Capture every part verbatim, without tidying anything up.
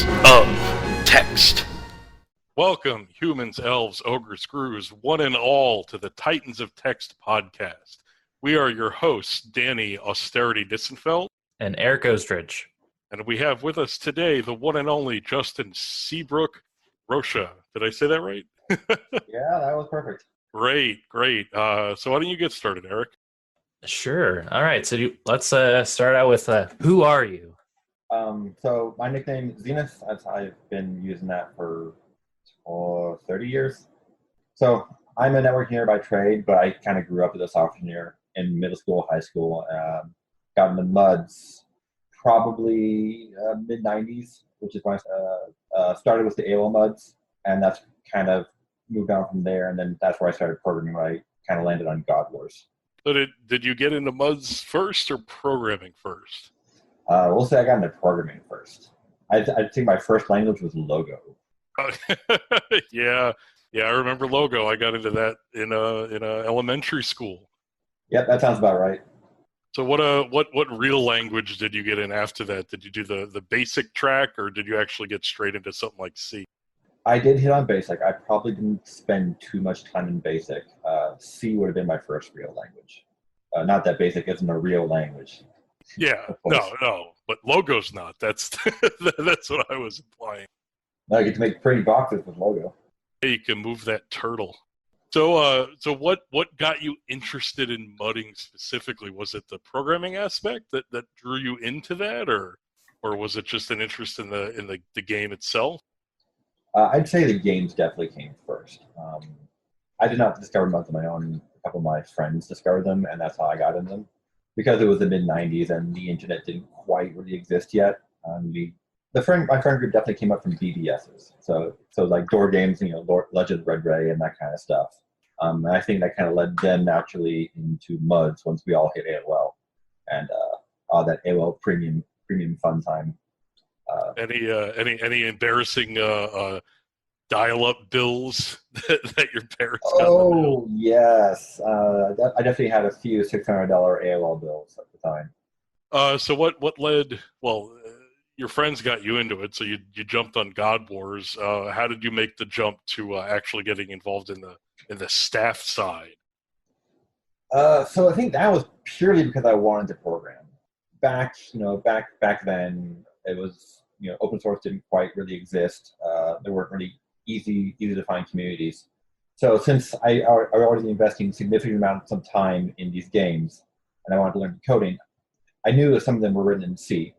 of Text. Welcome, humans, elves, ogres, screws, one and all, to the Titans of Text podcast. We are your hosts, Danny Austerity Dissenfeld and Eric Ostrich. And we have with us today the one and only Justin Seabrook Rocha. Did I say that right? Yeah, that was perfect. Great, great. Uh, so why don't you get started, Eric? Sure. All right. So you, let's uh, start out with uh, who are you? Um, so my nickname Zenith. I've, I've been using that for oh, thirty years. So I'm a network engineer by trade, but I kind of grew up as a software engineer in middle school, high school. Um, got into M U Ds probably uh, mid nineties, which is when I uh, uh, started with the A O L M U Ds, and that's kind of moved on from there. And then that's where I started programming. Where I kind of landed on God Wars. So did did you get into M U Ds first or programming first? Uh, we'll say I got into programming first. I, I think my first language was Logo. yeah, yeah, I remember Logo. I got into that in a in a elementary school. Yep, that sounds about right. So what uh what what real language did you get in after that? Did you do the the basic track, or did you actually get straight into something like C? I did hit on basic. I probably didn't spend too much time in basic. Uh, C would have been my first real language. Uh, not that basic isn't a real language. Yeah, no, no, but Logo's not. That's that's what I was implying. I get to make pretty boxes with Logo. You can move that turtle. So, uh, so what what got you interested in mudding specifically? Was it the programming aspect that, that drew you into that, or or was it just an interest in the in the, the game itself? Uh, I'd say the games definitely came first. Um, I did not discover them on my own. A couple of my friends discovered them, and that's how I got into them. Because it was the mid nineties and the internet didn't quite really exist yet. Um, we, the friend, my friend group definitely came up from B B Ss. So, so like door games, you know, Lord, Legend of Red Ray and that kind of stuff. Um, and I think that kind of led them naturally into M U Ds once we all hit A O L and uh, all that A O L premium premium fun time. Uh, any uh, any any embarrassing uh, uh, dial-up bills that, that your parents got? Oh yes, uh, that, I definitely had a few six hundred dollar A O L bills at the time. Uh, so what what led? Well, uh, your friends got you into it, so you you jumped on God Wars. Uh, how did you make the jump to uh, actually getting involved in the in the staff side? Uh, so I think that was purely because I wanted to program. Back, you know, back back then, it was, you know, open source didn't quite really exist. Uh, there weren't really easy easy to find communities. So since I, I was already investing significant amounts of time in these games, and I wanted to learn coding, I knew that some of them were written in C.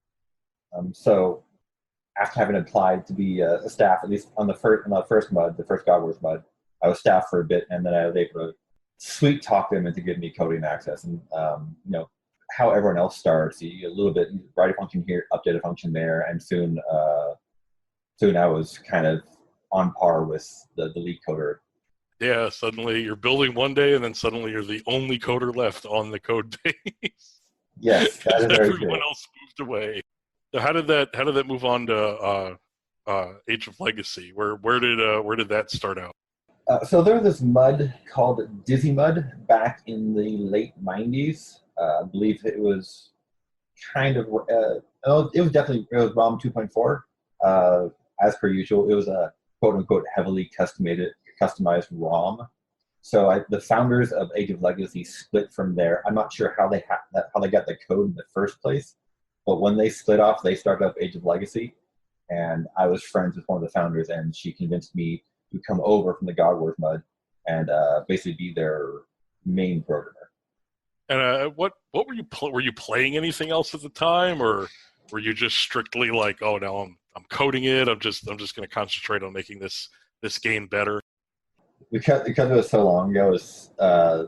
Um, so after having applied to be a, a staff, at least on the first on the first M U D, the first God Wars M U D, I was staff for a bit, and then I was able to sweet talk them into giving me coding access. And um, you know, how everyone else starts, you a little bit write a function here, update a function there, and soon uh, soon I was kind of on par with the, the lead coder. Yeah, suddenly you're building one day, and then suddenly you're the only coder left on the code base. Yes, that is very everyone true. else moved away. So how did that how did that move on to uh, uh, Age of Legacy? Where where did uh, where did that start out? Uh, so there was this M U D called Dizzy M U D back in the late nineties. Uh, I believe it was kind of uh, oh, it was definitely it was ROM two point four. Uh, as per usual, it was a quote unquote heavily customized customized ROM. So I, the founders of Age of Legacy split from there. I'm not sure how they ha- that, how they got the code in the first place, but when they split off, they started up Age of Legacy, and I was friends with one of the founders, and she convinced me to come over from the God Wars M U D and uh, basically be their main programmer. And uh, what what were you pl- were you playing anything else at the time, or were you just strictly like, oh no, I'm I'm coding it. I'm just I'm just going to concentrate on making this this game better? Because because it was so long ago, it was, uh,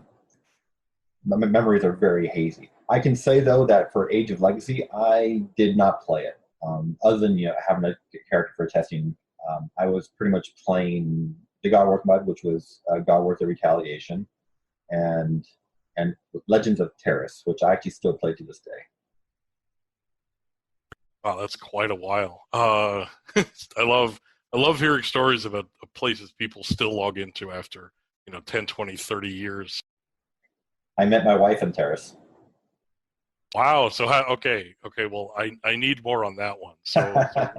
my memories are very hazy. I can say though that for Age of Legacy, I did not play it. Um, other than, you know, having a character for testing, um, I was pretty much playing the God Wars M U D, which was uh, God Wars: The Retaliation, and and Legends of Terrace, which I actually still play to this day. Wow, that's quite a while. Uh, I love I love hearing stories about places people still log into after, you know, ten, twenty, thirty years. I met my wife in Terrace. Wow. So how, okay, okay. Well, I, I need more on that one. So, so where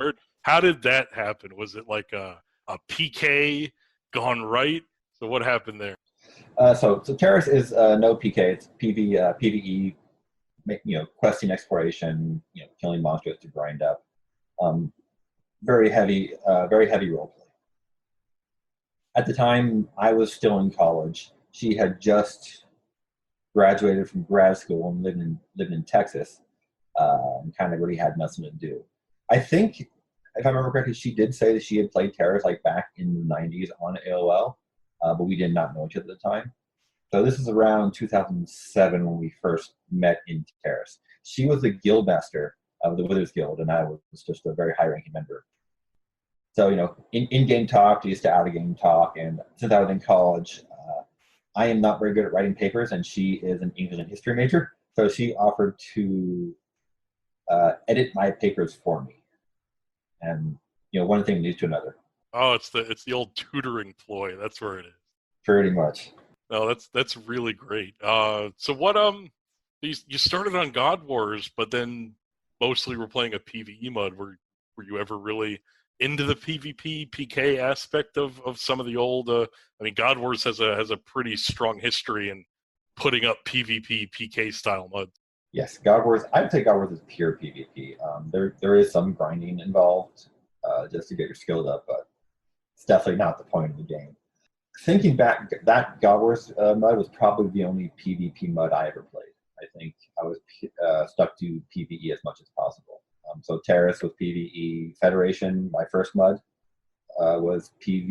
how did that happen? Was it like a, a P K gone right? So what happened there? Uh, so, so Terrace is uh, no P K. It's P V, uh, PvE, make, you know, questing, exploration, you know, killing monsters to grind up. Um, very heavy, uh, very heavy roleplay. At the time, I was still in college. She had just graduated from grad school and lived in lived in Texas, uh, and kind of really had nothing to do. I think, if I remember correctly, she did say that she had played Terrace like back in the nineties on A O L, uh, but we did not know each other at the time. So this is around two thousand seven when we first met in Terrace. She was the guild master of the Withers Guild, and I was just a very high-ranking member. So, you know, in, in-game talk, used to out-of-game talk, and since I was in college, uh, I am not very good at writing papers, and she is an English and history major, so she offered to uh, edit my papers for me. And, you know, one thing leads to another. Oh, it's the it's the old tutoring ploy. That's where it is. Pretty much. No, that's that's really great. Uh, so what um, you, you started on God Wars, but then mostly were playing a PvE mode. Were were you ever really into the PvP P K aspect of, of some of the old? Uh, I mean, God Wars has a has a pretty strong history in putting up PvP P K style mods. Yes, God Wars. I would say God Wars is pure PvP. Um, there there is some grinding involved uh, just to get your skills up, but it's definitely not the point of the game. Thinking back, that God Wars uh, mud was probably the only PvP mud I ever played. I think I was uh, stuck to PvE as much as possible. Um, so Terrace was PvE. Federation, my first mud, uh, was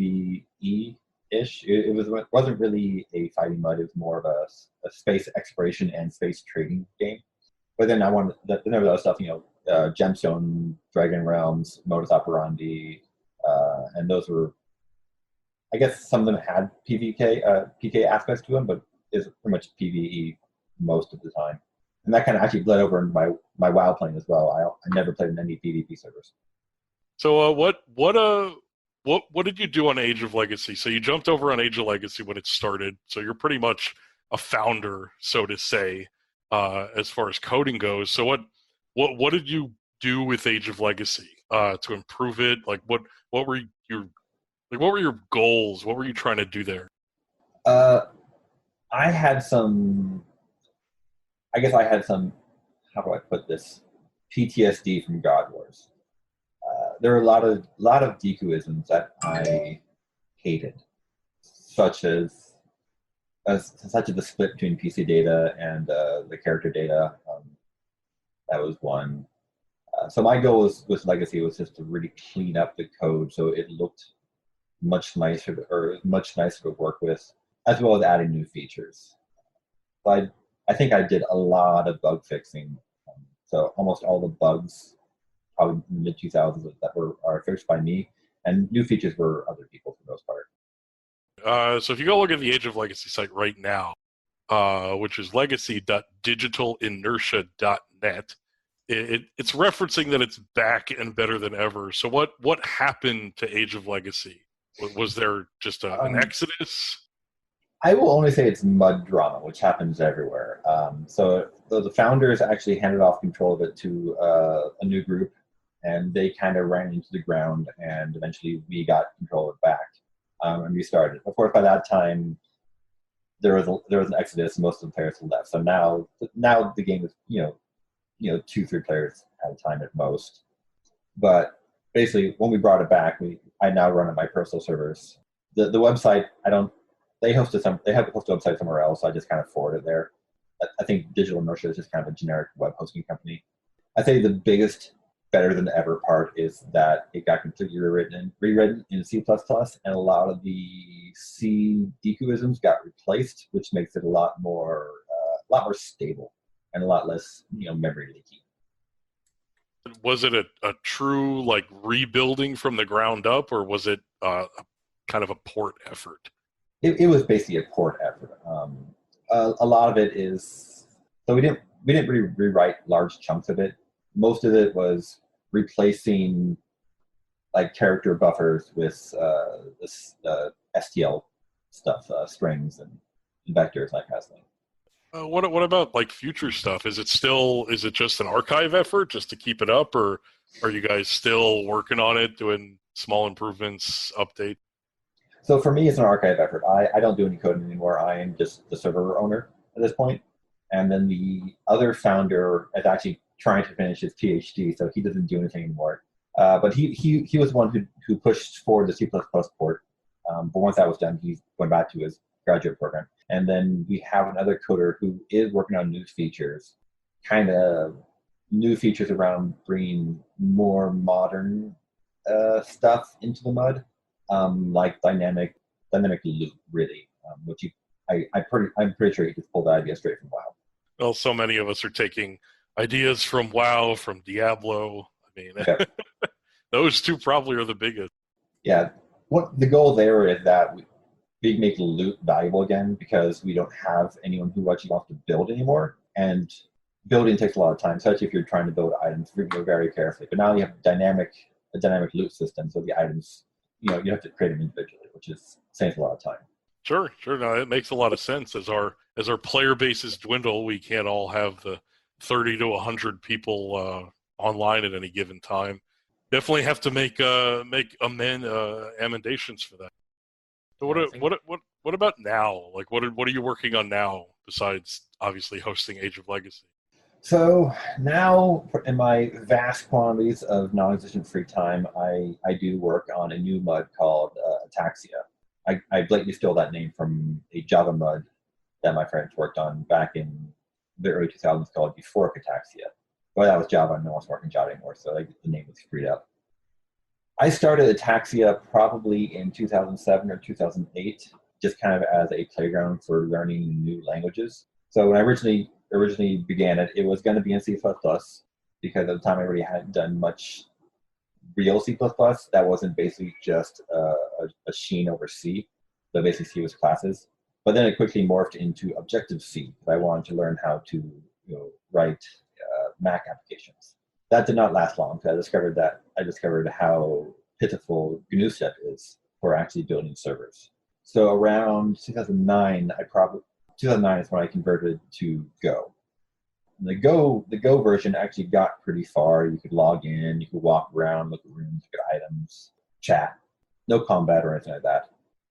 PvE-ish. It, it was it wasn't really a fighting mud. It was more of a, a space exploration and space trading game. But then I wanted then there was other stuff, you know, uh, Gemstone, Dragon Realms, Modus Operandi, uh, and those were, I guess some of them had P V K, uh, P K aspects to them, but is pretty much PvE most of the time. And that kind of actually bled over into my, my WoW playing as well. I, I never played in any PvP servers. So uh, what what uh what what did you do on Age of Legacy? So you jumped over on Age of Legacy when it started. So you're pretty much a founder, so to say, uh, as far as coding goes. So what what what did you do with Age of Legacy uh, to improve it? Like what what were your like what were your goals? What were you trying to do there? Uh, I had some. I guess I had some. How do I put this? P T S D from God Wars. Uh, there were a lot of lot of Dekuisms that I hated, such as, as such as the split between P C data and uh, the character data. Um, that was one. Uh, so my goal was, with Legacy was just to really clean up the code so it looked much nicer, to, or much nicer to work with, as well as adding new features. So I, I think I did a lot of bug fixing. Um, so almost all the bugs, probably in the mid two thousands, that were are fixed by me, and new features were other people for the most part. Uh, so if you go look at the Age of Legacy site right now, uh, which is legacy dot digital inertia dot net, it, it, it's referencing that it's back and better than ever. So what what happened to Age of Legacy? Was there just a, an Um, exodus? I will only say it's mud drama, which happens everywhere. Um, so, so the founders actually handed off control of it to uh, a new group, and they kind of ran into the ground, and eventually we got control of it back, um, and we started. Of course, by that time, there was a, there was an exodus, and most of the players had left. So now, now the game is you know, you know, two three players at a time at most. But basically, when we brought it back, we I now run on my personal servers. The the website I don't. They hosted some. They have a hosted website somewhere else, so I just kind of forwarded it there. I, I think Digital Inertia is just kind of a generic web hosting company. I think the biggest better than ever part is that it got completely rewritten, rewritten in C plus plus, and a lot of the C Dekuisms got replaced, which makes it a lot more, uh, a lot more stable and a lot less, you know, memory leaky. Was it a, a true like rebuilding from the ground up, or was it uh, kind of a port effort? It, it was basically a port effort. Um, a, a lot of it is so we didn't we didn't really rewrite large chunks of it. Most of it was replacing like character buffers with uh, this uh, S T L stuff, uh, strings and, and vectors, that kind of thing. Uh, what what about like future stuff? Is it still is it just an archive effort just to keep it up, or Are you guys still working on it, doing small improvements, update? So for me, it's an archive effort. I, I don't do any coding anymore. I am just the server owner at this point. And then the other founder is actually trying to finish his PhD, so he doesn't do anything anymore. Uh, but he, he he was one who, who pushed forward the C plus plus port. Um, but once that was done, he went back to his graduate program. And then we have another coder who is working on new features, kind of new features around bringing more modern uh, stuff into the mud, um, like dynamic dynamic loop, really, um, which you, I, I pretty, I'm pretty sure he just pulled that idea straight from WoW. Well, so many of us are taking ideas from WoW, from Diablo. I mean, Yeah. those two probably are the biggest. Yeah, what the goal there is that we, we make loot valuable again, because we don't have anyone who actually wants to build anymore, and building takes a lot of time, especially if you're trying to build items very carefully. But now you have dynamic a dynamic loot system, so the items, you know, you have to create them individually, which is saves a lot of time. Sure, sure. No, it makes a lot of sense. As our as our player bases dwindle, we can't all have the thirty to a hundred people uh, online at any given time. Definitely have to make uh, make amend uh, amendations for that. So what Yeah, I think- what what what about now? Like what are, what are you working on now besides obviously hosting Age of Legacy? So now, in my vast quantities of non-existent free time, I, I do work on a new mud called uh, Ataxia. I, I blatantly stole that name from a Java mud that my friends worked on back in the early two thousands called Euphoric Ataxia. But that was Java, and no one's working Java anymore, so like, the name was freed up. I started Ataxia probably in two thousand seven or two thousand eight, just kind of as a playground for learning new languages. So when I originally originally began it, it was going to be in C plus plus, because at the time I already hadn't done much real C plus plus that wasn't basically just uh, a, a sheen over C. So basically C was classes. But then it quickly morphed into Objective-C, because I wanted to learn how to you know, write uh, Mac applications. That did not last long, because I discovered that I discovered how pitiful G N U step is for actually building servers. So around two thousand nine, I probably two thousand nine is when I converted to Go. And the Go the Go version actually got pretty far. You could log in, you could walk around, look at rooms, look at items, chat. No combat or anything like that.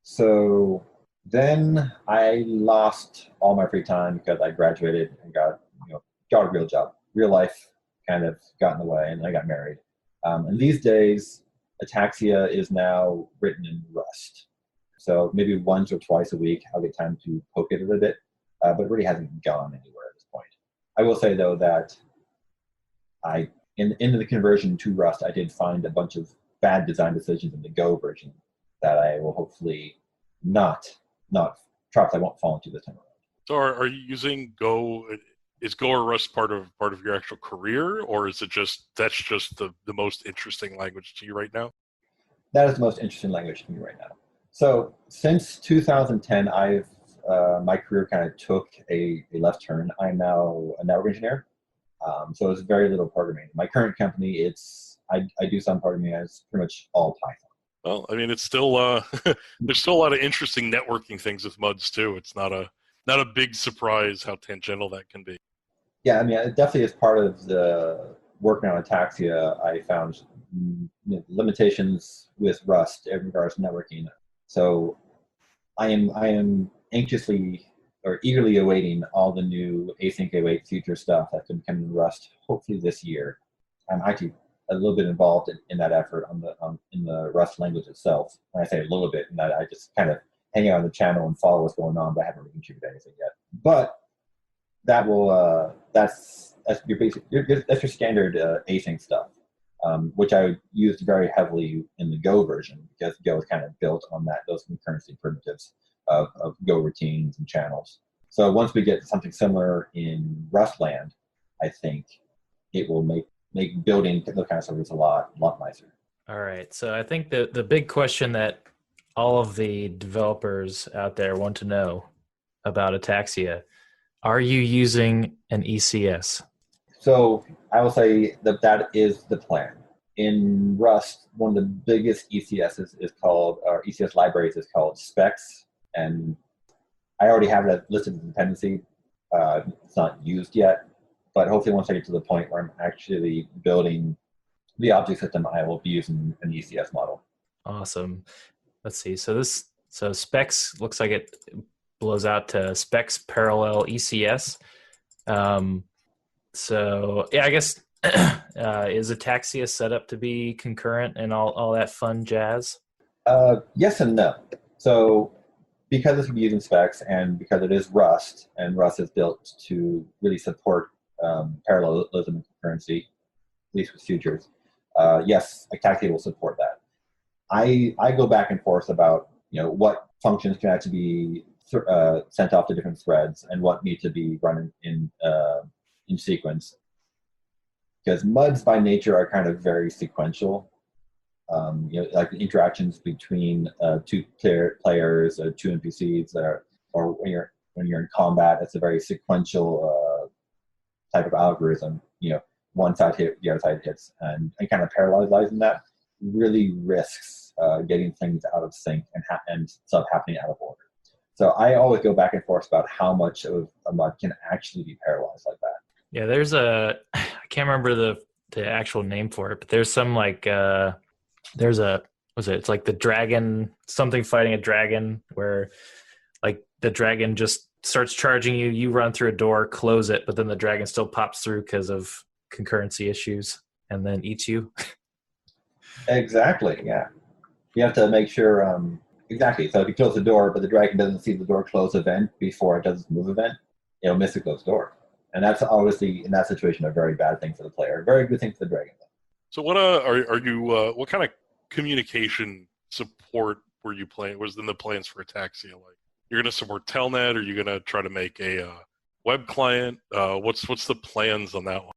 So then I lost all my free time because I graduated and got you know got a real job. Real life kind of got in the way, and I got married. Um, and these days, Ataxia is now written in Rust. So maybe once or twice a week, I'll get time to poke it a little bit, uh, but it really hasn't gone anywhere at this point. I will say, though, that I in, in the conversion to Rust, I did find a bunch of bad design decisions in the Go version that I will hopefully not, not traps I won't fall into this time around. So are, are you using Go? Is Go or Rust part of part of your actual career, or is it just that's just the, the most interesting language to you right now? That is the most interesting language to me right now. So since two thousand ten, I've uh, my career kind of took a, a left turn. I'm now a network engineer, um, so it's very little programming. My current company, it's I, I do some programming as pretty much all Python. Well, I mean, it's still uh, there's still a lot of interesting networking things with MUDs too. It's not a not a big surprise how tangential that can be. Yeah, I mean, it definitely is part of the working on Ataxia. I found you know, limitations with Rust in regards to networking. So I am I am anxiously or eagerly awaiting all the new async await future stuff that can come in Rust, hopefully this year. I'm actually a little bit involved in, in that effort on the on, in the Rust language itself. When I say a little bit, in that I just kind of hang out on the channel and follow what's going on, but I haven't really contributed anything yet. But that will uh, that's that's your basic your, your, that's your standard uh, async stuff. Um, which I used very heavily in the Go version, because Go is kind of built on that those concurrency primitives of, of Go routines and channels. So once we get something similar in Rustland, I think it will make make building those kind of servers a lot lot nicer. All right. So I think the the big question that all of the developers out there want to know about Ataxia: are you using an E C S? So I will say that that is the plan. In Rust, one of the biggest E C Ss is called, or E C S libraries is called Specs, and I already have that listed as a dependency. Uh, it's not used yet, but hopefully once I get to the point where I'm actually building the object system, I will be using an E C S model. Awesome. Let's see. So this so Specs looks like it blows out to Specs parallel E C S. Um, so yeah, I guess uh, is Ataxia set up to be concurrent and all, all that fun jazz? Uh, yes and no. So because it's using Specs and because it is Rust, and Rust is built to really support um, parallelism and concurrency, at least with futures, uh, yes, Ataxia will support that. I I go back and forth about you know what functions can actually be uh, sent off to different threads and what need to be run in in, uh, in sequence. Because M U Ds by nature are kind of very sequential. Um, you know, like the interactions between uh, two player, players, uh, two N P Cs, that are, or when you're when you're in combat, it's a very sequential uh, type of algorithm. You know, one side hit, the other side hits, and, and kind of parallelizing that really risks uh, getting things out of sync and ha- and stuff happening out of order. So I always go back and forth about how much of a M U D can actually be parallelized like that. Yeah, there's a I can't remember the the actual name for it, but there's some like uh, there's a was it? It's like the dragon something fighting a dragon where like the dragon just starts charging you. You run through a door, close it, but then the dragon still pops through because of concurrency issues and then eats you. Exactly. Yeah, you have to make sure. Um, exactly. So if you close the door, but the dragon doesn't see the door close event before it does its move event, it'll miss the closed door, and that's obviously in that situation a very bad thing for the player. A very good thing for the dragon. So what uh, are are you? Uh, what kind of communication support were you playing? Was in the plans for Ataxia? Like you're going to support Telnet, or you're going to try to make a uh, web client? Uh, what's what's the plans on that one?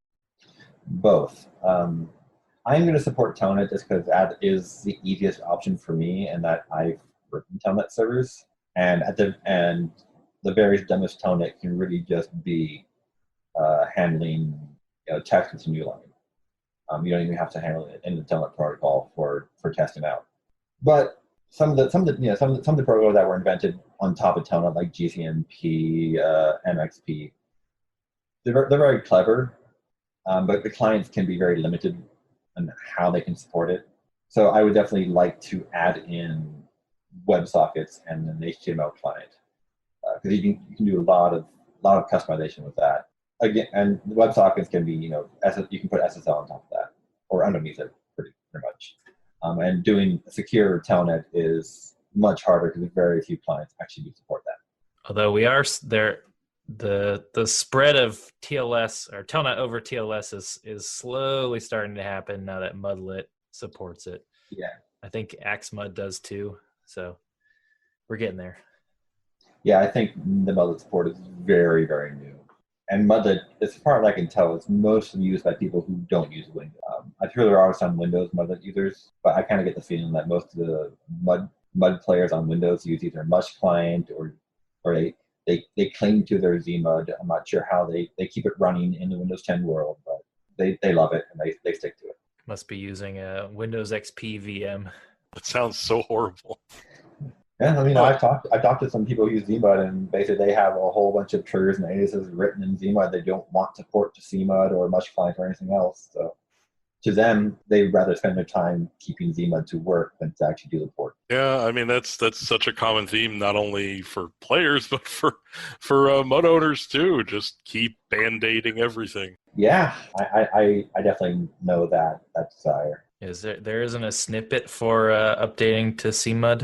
Both. Um, I'm going to support Telnet just because that is the easiest option for me, and that I've written Telnet servers, and at the and the very dumbest Telnet can really just be uh, handling you know, text with a new line. Um, you don't even have to handle it in the Telnet protocol for, for testing out. But some of the some of the you know some of the, some of the protocols that were invented on top of Telnet, like G C M P, uh, M X P, they're they're very clever, um, but the clients can be very limited on how they can support it. So I would definitely like to add in WebSockets and an H T M L client because uh, you can you can do a lot of lot of customization with that. Again, and WebSockets can be, you know, you can put S S L on top of that or underneath it pretty, pretty much. Um, and doing secure Telnet is much harder because very few clients actually do support that. Although we are there, the the spread of T L S or Telnet over T L S is is slowly starting to happen now that Mudlet supports it. Yeah, I think AxeMud does too. So we're getting there. Yeah, I think the Mudlet support is very, very new. And Mudlet, as far as I can tell, is mostly used by people who don't use Windows. Um, I'm sure there are some Windows Mudlet users, but I kind of get the feeling that most of the Mud Mud players on Windows use either Mush client or or they, they, they cling to their ZMud. I'm not sure how they, they keep it running in the Windows ten world, but they, they love it and they, they stick to it. Must be using a Windows X P V M. That sounds so horrible. Yeah, I mean, I've talked I've talked to some people who use ZMud, and basically they have a whole bunch of triggers and aliases written in ZMud they don't want to port to CMud or Mush client or anything else. So to them, they'd rather spend their time keeping ZMud to work than to actually do the port. Yeah, I mean that's that's such a common theme, not only for players but for for uh, Mud owners too. Just keep band-aiding everything. Yeah, I, I, I definitely know that that desire. Is there there isn't a snippet for uh, updating to C M U D?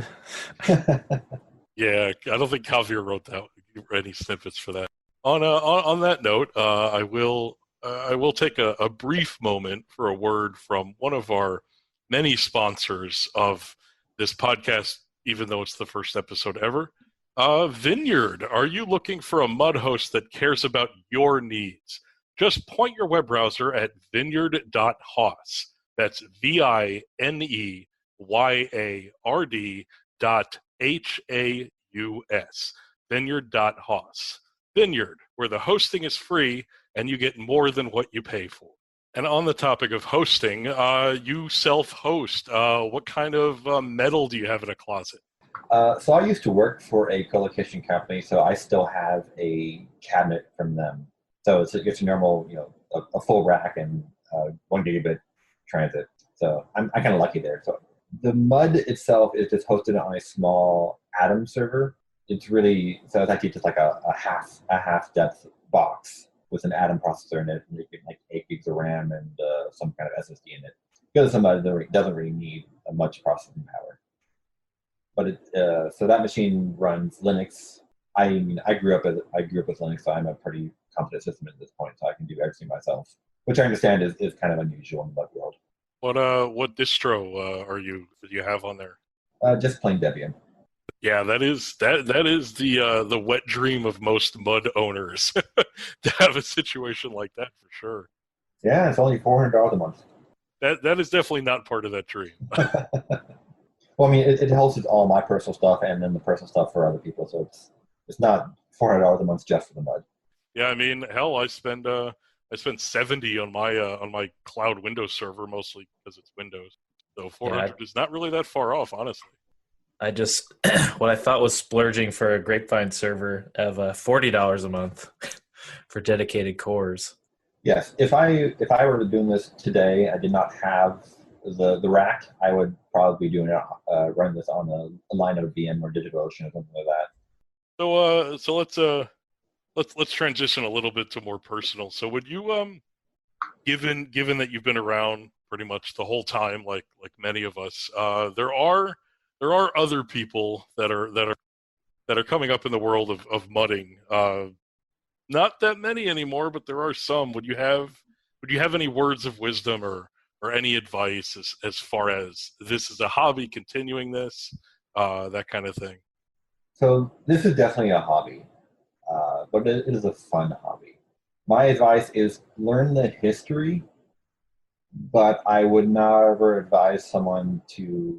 Yeah, I don't think Javier wrote that any snippets for that. On uh, on, on that note, uh, I will uh, I will take a, a brief moment for a word from one of our many sponsors of this podcast, even though it's the first episode ever. Uh, Vineyard, are you looking for a Mud host that cares about your needs? Just point your web browser at vineyard dot haus. That's V I N E Y A R D dot H A U S. vineyard dot haus. Vineyard, where the hosting is free and you get more than what you pay for. And on the topic of hosting, uh, you self-host. Uh, what kind of uh, metal do you have in a closet? Uh, so I used to work for a colocation company, so I still have a cabinet from them. So it's, it's a normal, you know, a, a full rack and uh, one gigabit transit. So I'm, I'm kind of lucky there. So the mud itself is just hosted on a small Atom server. It's really, so it's actually just like a, a half a half depth box with an Atom processor in it, and you get like eight gigs of RAM and uh, some kind of S S D in it. Because somebody that doesn't really need much processing power. But it, uh, so that machine runs Linux. I mean, I grew up as I grew up with Linux, so I'm a pretty competent system at this point, so I can do everything myself, which I understand is, is kind of unusual in the web world. What uh, what distro uh, are you do you have on there? Uh, just plain Debian. Yeah, that is that that is the uh, the wet dream of most mud owners to have a situation like that for sure. Yeah, it's only four hundred dollars a month. That that is definitely not part of that dream. Well, I mean, it, it hosts all my personal stuff and then the personal stuff for other people, so it's it's not four hundred dollars a month just for the mud. Yeah, I mean, hell, I spend uh, I spend seventy on my uh, on my cloud Windows server mostly because it's Windows. So four hundred Yeah, is not really that far off, honestly. I just what I thought was splurging for a Grapevine server of uh, forty dollars a month for dedicated cores. Yes, if I if I were doing this today, I did not have the the rack. I would probably be doing it uh, running this on a, a line of V M or DigitalOcean or something like that. So uh, so let's uh, let's let's transition a little bit to more personal. So would you um, given given that you've been around pretty much the whole time, like like many of us, uh, there are there are other people that are that are that are coming up in the world of of mudding. Uh, not that many anymore, but there are some. Would you have would you have any words of wisdom or or any advice as as far as this is a hobby, continuing this, uh, that kind of thing? So this is definitely a hobby, uh, but it, it is a fun hobby. My advice is learn the history, but I would never advise someone to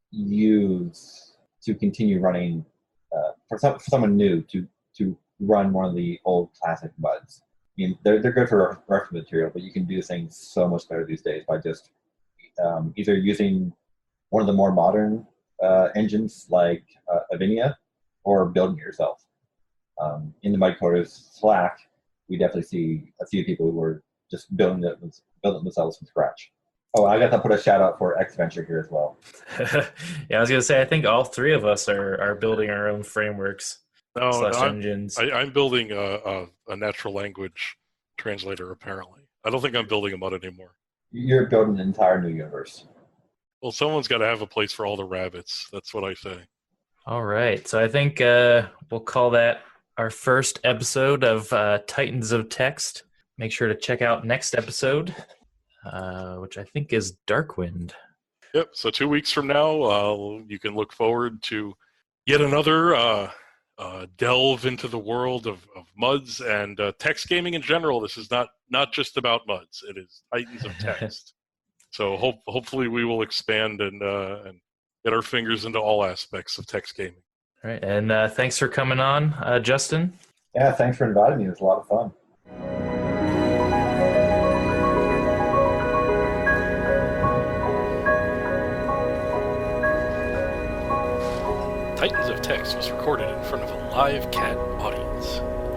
use to continue running uh, for some for someone new to to run one of the old classic muds. I mean, they're they're good for reference material, but you can do things so much better these days by just um, either using one of the more modern uh, engines like uh, Avinia, or building it yourself. Um, in the Mud Coders Slack, we definitely see a few people who are just building it, building it themselves from scratch. Oh, I got to put a shout out for Xventure here as well. Yeah, I was gonna say I think all three of us are are building our own frameworks No, slash no, I'm, engines. I, I'm building a, a, a natural language translator. Apparently, I don't think I'm building a mud anymore. You're building an entire new universe. Well, someone's got to have a place for all the rabbits. That's what I say. All right, so I think uh, we'll call that our first episode of uh, Titans of Text. Make sure to check out next episode, uh, which I think is Darkwind. Yep. So two weeks from now, uh, you can look forward to yet another uh, uh, delve into the world of, of muds and uh, text gaming in general. This is not not just about muds. It is Titans of Text. So hope, hopefully we will expand and uh, and get our fingers into all aspects of text gaming. All right, and uh, thanks for coming on, uh, Justin. Yeah, thanks for inviting me. It was a lot of fun. Titans of Text was recorded in front of a live cat audience.